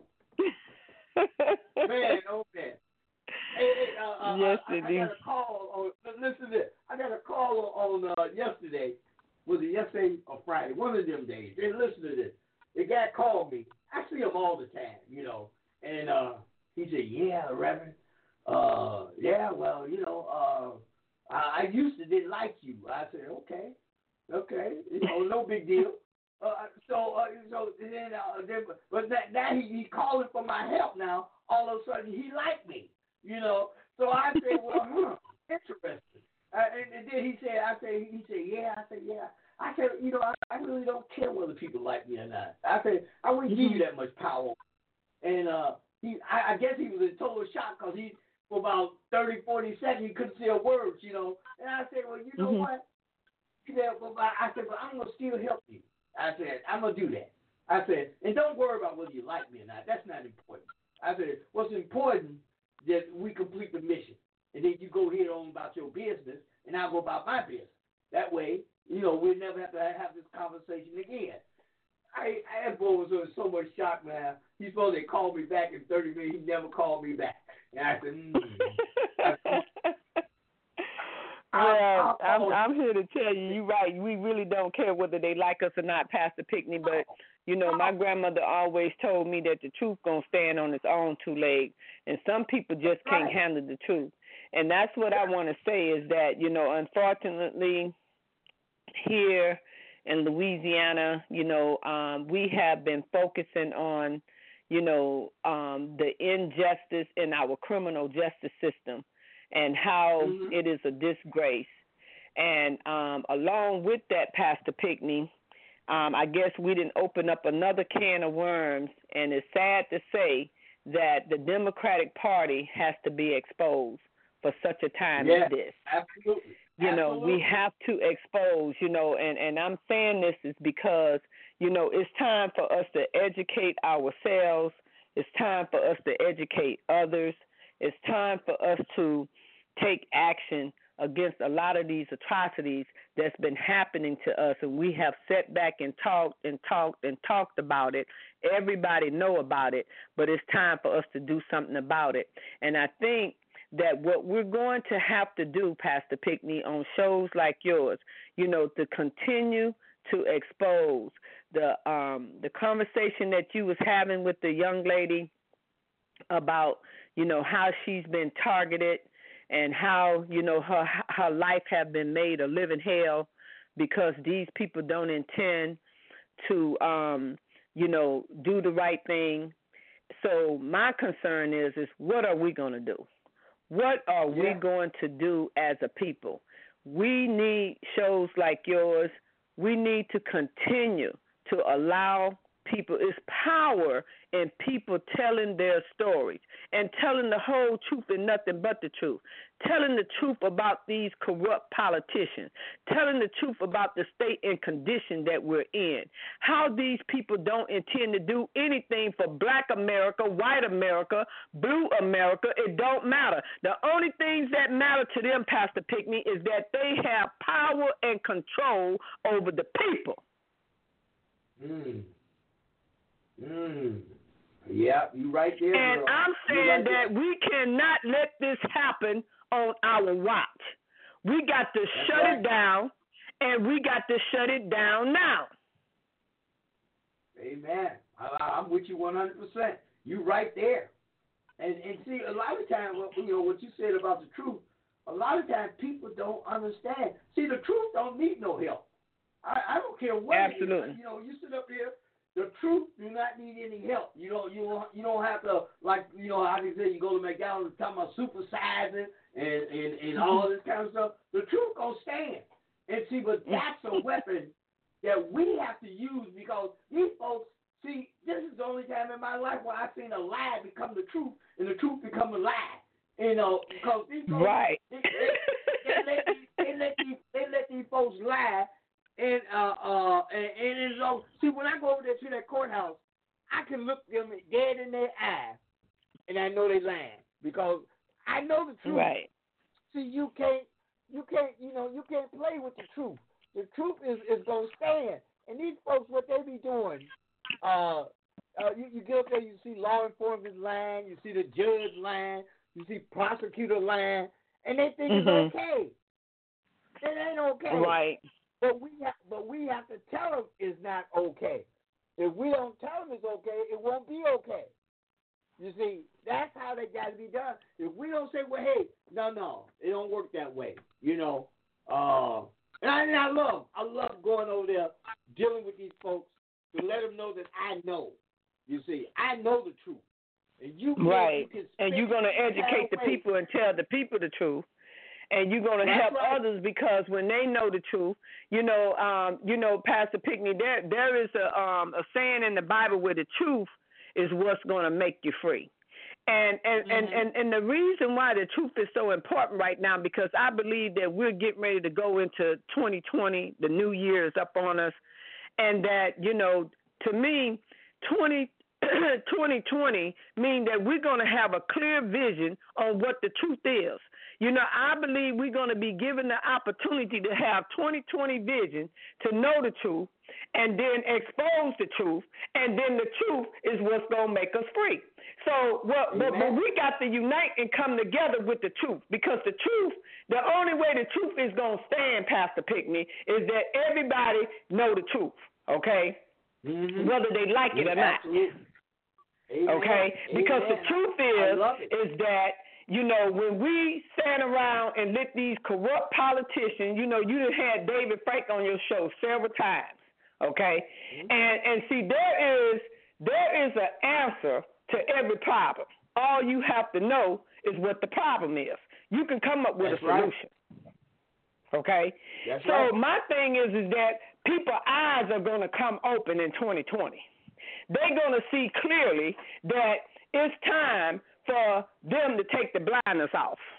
Man, oh man. Hey, hey, uh, uh, yes, I, I, indeed. I got a call on. Listen to this. I got a call on uh, yesterday. Was it yesterday or Friday? One of them days. And listen to this. The guy called me. I see him all the time, you know. And uh, he said, "Yeah, Reverend. Uh, yeah, well, you know, uh, I, I used to didn't like you." I said, "Okay, okay, you know, no big deal." Uh, so, uh, so then, uh, then, but that, now he, he calling for my help now. All of a sudden, he liked me, you know. So I said, well, huh, interesting. Uh, and, and then he said, I said, he said, yeah. I said, yeah. I said, you know, I, I really don't care whether people like me or not. I said, I wouldn't give you that much power. And uh, he, I, I guess he was in total shock because he, for about thirty, forty seconds, he couldn't say a word, you know. And I said, well, you know mm-hmm. what? He said, well, I said, but I'm gonna still help you. I said, I'm going to do that. I said, and don't worry about whether you like me or not. That's not important. I said, what's important is that we complete the mission. And then you go head on about your business, and I'll go about my business. That way, you know, we'll never have to have this conversation again. I, I that boy was in so much shock, man. He's supposed to call me back in thirty minutes. He never called me back. And I said, mm. I said, Well, I'm, I'm here to tell you, you're right. We really don't care whether they like us or not, Pastor Pickney. But, you know, my grandmother always told me that the truth going to stand on its own two legs. And some people just can't right. handle the truth. And that's what I want to say is that, you know, unfortunately, here in Louisiana, you know, um, we have been focusing on, you know, um, the injustice in our criminal justice system. And how mm-hmm. it is a disgrace. And um, along with that, Pastor Pickney, um, I guess we didn't open up another can of worms, and it's sad to say that the Democratic Party has to be exposed for such a time yeah, as this. Absolutely. You know, absolutely. we have to expose, you know, and, and I'm saying this is because, you know, it's time for us to educate ourselves. It's time for us to educate others. It's time for us to take action against a lot of these atrocities that's been happening to us, and we have sat back and talked and talked and talked about it. Everybody know about it, but it's time for us to do something about it. And I think that what we're going to have to do, Pastor Pickney, on shows like yours, you know, to continue to expose the um, the conversation that you was having with the young lady about, you know, how she's been targeted and how, you know, her her life have been made a living hell because these people don't intend to, um, you know, do the right thing. So my concern is, is what are we going to do? What are yeah. we going to do as a people? We need shows like yours. We need to continue to allow people. It's power in people telling their stories and telling the whole truth and nothing but the truth, telling the truth about these corrupt politicians, telling the truth about the state and condition that we're in, how these people don't intend to do anything for black America, white America, blue America. It don't matter. The only things that matter to them, Pastor Pickney, is that they have power and control over the people. Mm. Mm. Yeah, you right there. And girl. I'm saying right that there. we cannot let this happen on our watch. We got to That's shut right. it down, and we got to shut it down now. Amen. I, I'm with you one hundred percent. You right there. And and see, a lot of times, you know, what you said about the truth, a lot of times people don't understand. See, the truth don't need no help. I, I don't care what Absolutely. it is. You know, you sit up here, the truth do not need any help. You know, you don't, you don't have to, like, you know, how they say you go to McDonald's talking about supersizing and, and, and all this kind of stuff. The truth gonna stand. And see, but that's a weapon that we have to use because these folks, see, this is the only time in my life where I've seen a lie become the truth and the truth become a lie. You know, because these folks, right. they, they, they, let these, they, let these, they let these folks lie. And uh uh and, and it's all, see, when I go over there to that courthouse, I can look them dead in their eye, and I know they lying because I know the truth. Right. See, you can't, you can't, you know, you can't play with the truth. The truth is, is gonna stand. And these folks, what they be doing, uh, uh you, you get up there, you see law enforcement lying, you see the judge lying, you see prosecutor lying, and they think mm-hmm. it's okay. It ain't okay. Right. But we have, but we have to tell them it's not okay. If we don't tell them it's okay, it won't be okay. You see, that's how they got to be done. If we don't say, well, hey, no, no, it don't work that way. You know, uh, and I, and I love, I love going over there, dealing with these folks to let them know that I know. You see, I know the truth. And you can, right. You can and you're going to educate the people and tell the people the truth. And you're going to help right. others because when they know the truth, you know, um, you know, Pastor Pickney, there there is a um, a saying in the Bible where the truth is what's going to make you free. And and, mm-hmm. and, and and the reason why the truth is so important right now, because I believe that we're getting ready to go into twenty twenty, the new year is up on us, and that, you know, to me, twenty twenty mean that we're going to have a clear vision on what the truth is. You know, I believe we're going to be given the opportunity to have twenty twenty vision to know the truth and then expose the truth, and then the truth is what's going to make us free. So, well, but, but we got to unite and come together with the truth, because the truth, the only way the truth is going to stand, Pastor Pickney, is that everybody know the truth, okay, mm-hmm. whether they like it yeah, or not. Absolutely. Amen. Okay, because Amen. the truth is, is that, you know, when we stand around and let these corrupt politicians, you know, you done had David Frank on your show several times, okay, mm-hmm. and and see, there is there is an answer to every problem. All you have to know is what the problem is. You can come up with That's a solution, right. okay. That's so right. my thing is, is that people's eyes are going to come open in twenty twenty. They're going to see clearly that it's time for them to take the blindness off,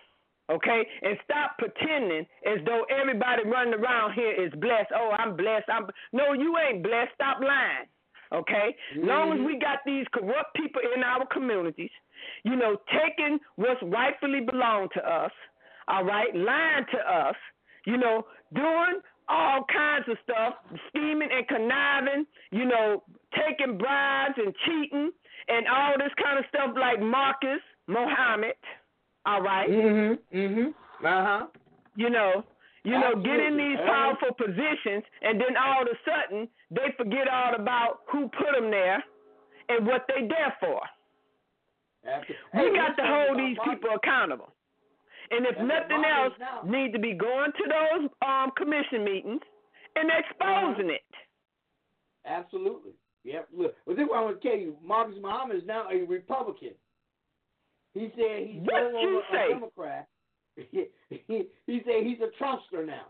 okay? And stop pretending as though everybody running around here is blessed. Oh, I'm blessed. I'm No, you ain't blessed. Stop lying, okay? Mm-hmm. Long as we got these corrupt people in our communities, you know, taking what's rightfully belong to us, all right, lying to us, you know, doing all kinds of stuff, scheming and conniving, you know, taking bribes and cheating and all this kind of stuff like Marcus Muhammad, all right? Mm-hmm, mm-hmm, uh-huh. You know, you Absolutely. know, get in these powerful positions, and then all of a sudden they forget all about who put them there and what they there for. Absolutely. We Hey, got to hold these Marcus. people accountable. And if And nothing else, now. need to be going to those um, commission meetings and exposing uh-huh. it. Absolutely. Yep. Look, well, this is what I want to tell you. Marcus Muhammad is now a Republican. He said he's What no you longer say? a Democrat. he, he, he said he's a Trumpster now.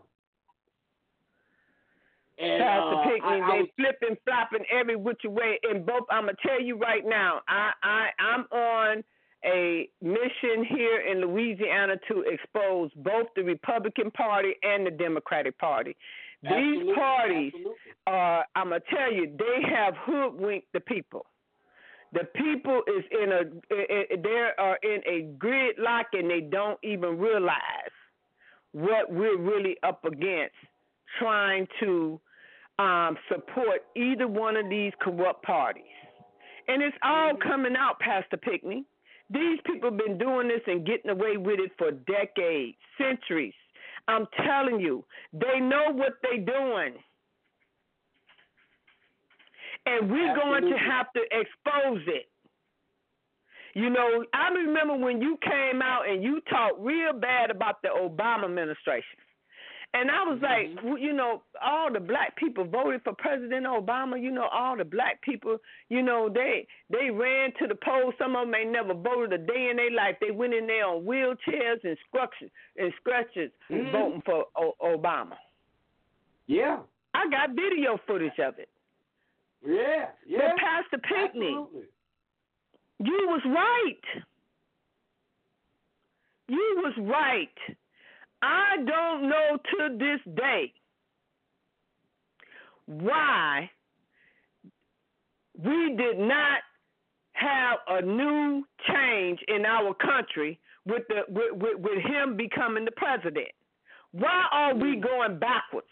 And, Pastor uh, Pickney, I, I they was, flipping, flopping every which way. And both, I'm gonna tell you right now, I, I, I'm on a mission here in Louisiana to expose both the Republican Party and the Democratic Party. absolutely, These parties absolutely. are, I'm gonna tell you, they have hoodwinked the people. The people is in a, they are in a gridlock, and they don't even realize what we're really up against, trying to um, support either one of these corrupt parties. And it's all coming out, Pastor Pickney. These people have been doing this and getting away with it for decades, centuries. I'm telling you, they know what they're doing. And we're Absolutely. going to have to expose it. You know, I remember when you came out and you talked real bad about the Obama administration. And I was mm-hmm. like, well, you know, all the black people voted for President Obama. You know, all the black people, you know, they they ran to the polls. Some of them ain't never voted a day in their life. They went in there on wheelchairs and scratches, and scratches mm-hmm. voting for o- Obama. Yeah. I got video footage of it. Yeah, yeah. But Pastor Pickney, absolutely. you was right. You was right. I don't know to this day why we did not have a new change in our country with the with, with, with him becoming the president. Why are we going backwards?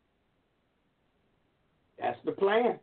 That's the plan.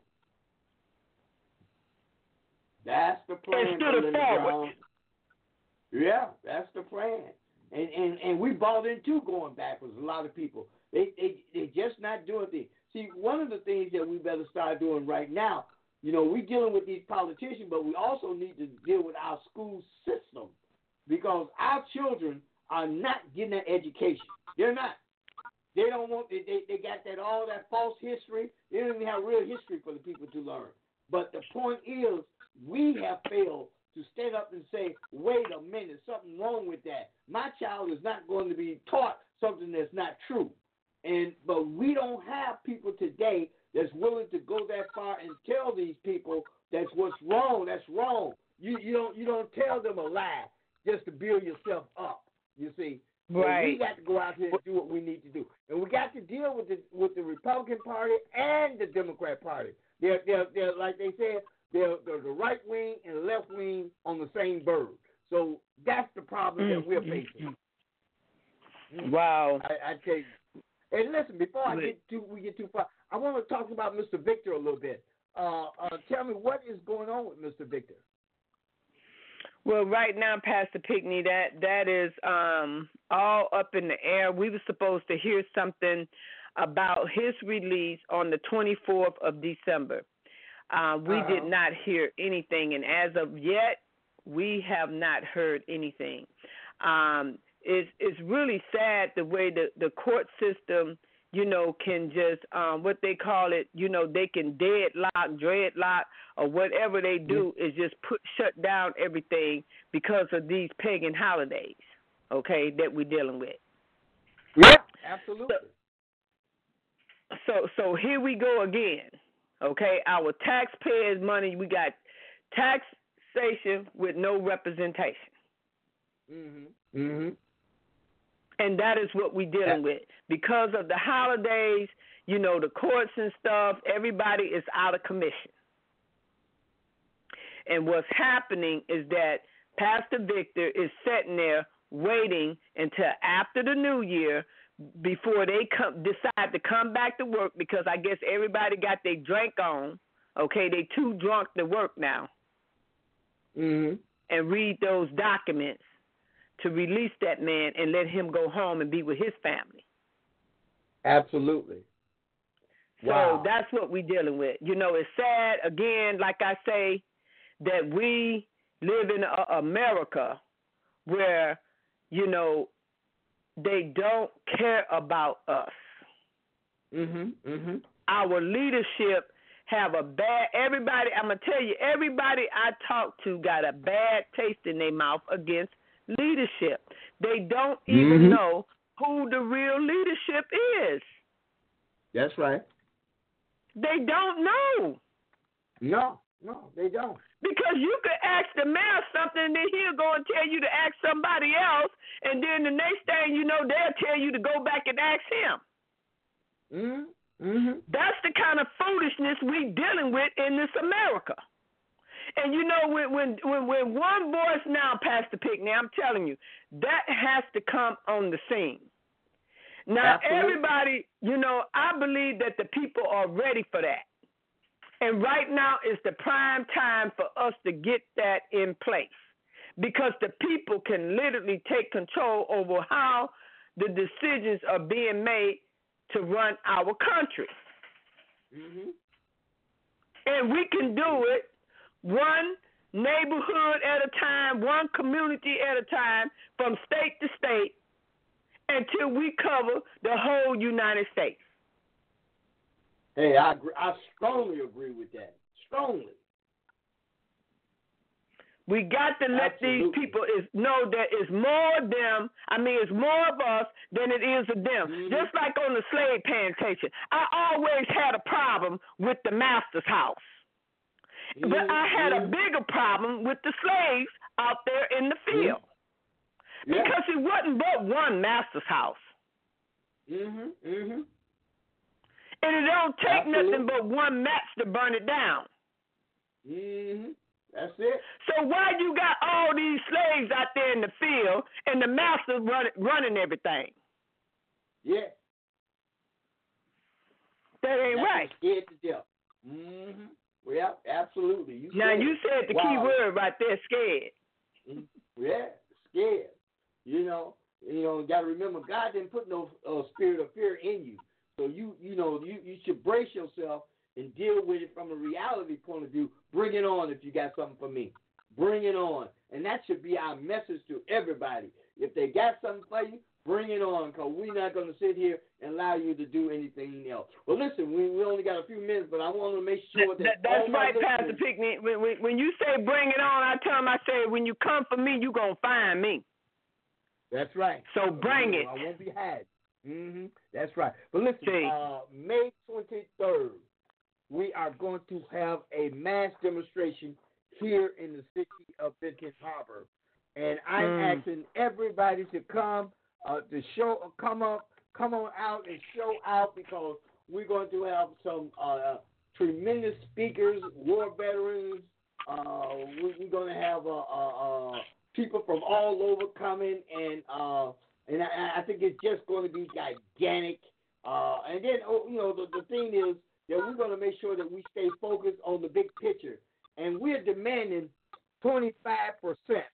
That's the plan. Instead of Belinda forward. Brown. Yeah, that's the plan. And, and and we bought into going backwards. A lot of people, they they they just not doing things. See, one of the things that we better start doing right now, you know, we're dealing with these politicians, but we also need to deal with our school system, because our children are not getting that education. They're not. They don't want. They they, they got that all that false history. They don't even have real history for the people to learn. But the point is, we have failed to stand up and say, wait a minute, something wrong with that. My child is not going to be taught something that's not true. And but we don't have people today that's willing to go that far and tell these people that's what's wrong, that's wrong. You you don't you don't tell them a lie just to build yourself up, you see. Right. So we got to go out here and do what we need to do. And we got to deal with the with the Republican Party and the Democrat Party. They're they're, they're like they said, They're, they're the right wing and the left wing on the same bird. So that's the problem that we're facing. Wow. I, I tell you. And listen, before I get too, we get too far, I want to talk about Mister Victor a little bit. Uh, uh, tell me what is going on with Mister Victor. Well, right now, Pastor Pickney, that that is um, all up in the air. We were supposed to hear something about his release on the twenty-fourth of December. Uh, we uh-huh. did not hear anything, and as of yet, we have not heard anything. Um, it's, it's really sad the way the, the court system, you know, can just, um, what they call it, you know, they can deadlock, dreadlock, or whatever they do mm-hmm. is just put shut down everything because of these pagan holidays, okay, that we're dealing with. Yep, absolutely. So, so, so here we go again. Okay, our taxpayers' money, we got taxation with no representation. Mhm. Mhm. And that is what we're dealing with. Because of the holidays, you know, the courts and stuff, everybody is out of commission. And what's happening is that Pastor Victor is sitting there waiting until after the new year before they come decide to come back to work, because I guess everybody got their drink on. Okay, they too drunk to work now. Mm-hmm. And read those documents to release that man and let him go home and be with his family. Absolutely. Wow. So that's what we're dealing with. You know, it's sad, again, like I say, that we live in a- America where, you know, they don't care about us. Mm-hmm, mm-hmm. Our leadership have a bad, everybody, I'm going to tell you, everybody I talk to got a bad taste in their mouth against leadership. They don't even mm-hmm. know who the real leadership is. That's right. They don't know. No, no, they don't. Because you could ask the mayor something, and then he'll go and tell you to ask somebody else, and then the next thing you know, they'll tell you to go back and ask him. Mm-hmm. Mm-hmm. That's the kind of foolishness we dealing with in this America. And you know, when when when, when one voice now, Pastor Pickney, I'm telling you, that has to come on the scene. Now, Absolutely. everybody, you know, I believe that the people are ready for that. And right now is the prime time for us to get that in place, because the people can literally take control over how the decisions are being made to run our country. Mm-hmm. And we can do it one neighborhood at a time, one community at a time, from state to state, until we cover the whole United States. Hey, I agree, I strongly agree with that. Strongly. We got to let Absolutely. these people is, know that it's more of them. I mean, it's more of us than it is of them. Mm-hmm. Just like on the slave plantation. I always had a problem with the master's house. Mm-hmm. But I had a bigger problem with the slaves out there in the field. Mm-hmm. Yeah. Because it wasn't but one master's house. Mm-hmm. Mm-hmm. And it don't take Absolutely. nothing but one match to burn it down. Mm-hmm. That's it. So why you got all these slaves out there in the field and the master run, running everything? Yeah. That ain't That's right. Scared to death. Mm-hmm. Well, absolutely. You Now said you it. said the wow. key word right there, scared. Yeah, scared. You know, you know, you got to remember, God didn't put no uh, spirit of fear in you. So you, you know, you, you should brace yourself and deal with it from a reality point of view. Bring it on if you got something for me. Bring it on. And that should be our message to everybody. If they got something for you, bring it on, because we're not going to sit here and allow you to do anything else. Well, listen, we, we only got a few minutes, but I want to make sure that, that That's all my right, Pastor listeners- Pickney. When, when, when you say bring it on, I tell them, I say, when you come for me, you're going to find me. That's right. So bring it. I won't be hiding. Mm-hmm. That's right. But listen, uh, May twenty-third, we are going to have a mass demonstration here in the city of Benton Harbor. And I'm mm. asking everybody to come uh, to show, come up, come on out and show out, because we're going to have some uh, tremendous speakers, war veterans. Uh, we, we're going to have uh, uh, uh, people from all over coming, and uh, and I, I think it's just going to be gigantic. Uh, and then, oh, you know, the, the thing is that we're going to make sure that we stay focused on the big picture. And we're demanding twenty-five percent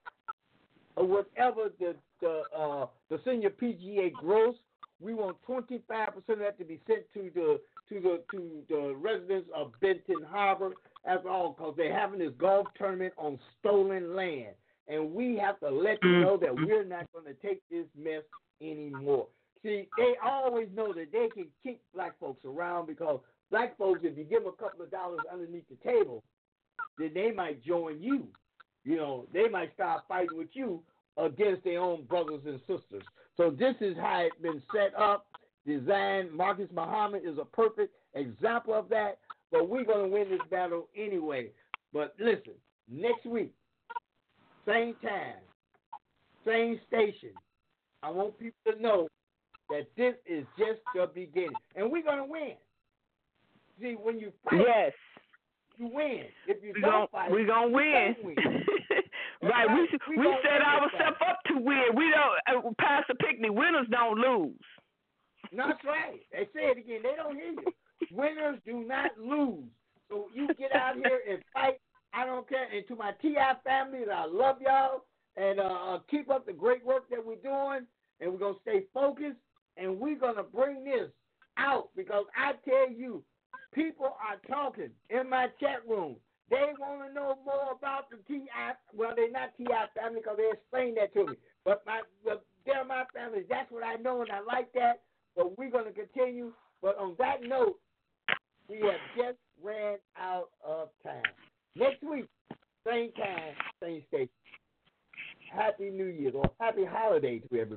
of whatever the the, uh, the senior P G A gross. We want twenty-five percent of that to be sent to the to the to the residents of Benton Harbor. After all, because they're having this golf tournament on stolen land. And we have to let you know that we're not going to take this mess anymore. See, they always know that they can kick black folks around, because black folks, if you give them a couple of dollars underneath the table, then they might join you. You know, they might start fighting with you against their own brothers and sisters. So this is how it's been set up, designed. Marcus Muhammad is a perfect example of that, but we're going to win this battle anyway. But listen, next week, same time, same station, I want people to know that this is just the beginning. And we're going to win. See, when you fight, yes. you win. If you we don't gonna, fight, we're going to win. win. Right, right. we, we, we set ourselves up to win. We don't, uh, Pastor Pickney, winners don't lose. That's right. They say it again. They don't hear you. Winners do not lose. So you get out here and fight. I don't care. And to my T I family, I love y'all. And uh, keep up the great work that we're doing. And we're going to stay focused. And we're going to bring this out. Because I tell you, people are talking in my chat room. They want to know more about the T I. Well, they're not T I family because they explained that to me. But my, they're my family. That's what I know, and I like that. But we're going to continue. But on that note, we have just ran out of time. Next week, same time, same station. Happy New Year or happy holiday to everybody.